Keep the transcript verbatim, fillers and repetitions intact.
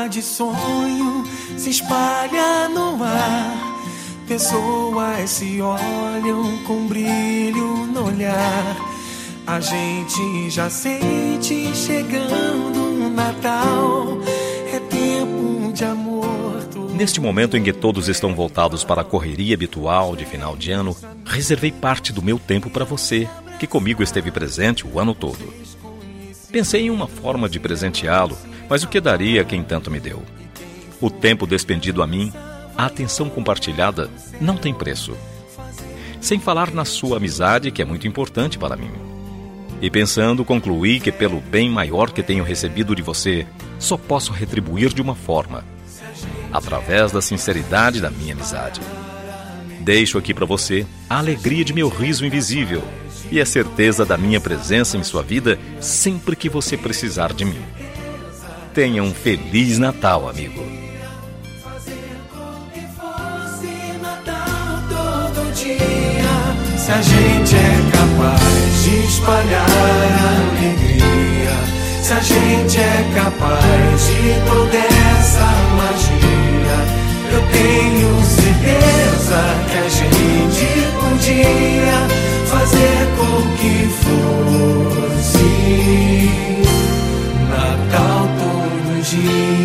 forma de sonho se espalha no ar. Pessoas se olham com brilho no olhar. A gente já sente chegando o Natal. É tempo de amor. Neste momento em que todos estão voltados para a correria habitual de final de ano, reservei parte do meu tempo para você, que comigo esteve presente o ano todo. Pensei em uma forma de presenteá-lo, mas o que daria a quem tanto me deu? O tempo despendido a mim, a atenção compartilhada, não tem preço. Sem falar na sua amizade, que é muito importante para mim. E pensando, concluí que pelo bem maior que tenho recebido de você, só posso retribuir de uma forma: através da sinceridade da minha amizade. Deixo aqui para você a alegria de meu riso invisível e a certeza da minha presença em sua vida sempre que você precisar de mim. Tenha um Feliz Natal, amigo. Se a gente é capaz de espalhar a alegria, se a gente é capaz de toda essa magia, eu tenho certeza que a gente podia fazer com que fosse Natal todo dia.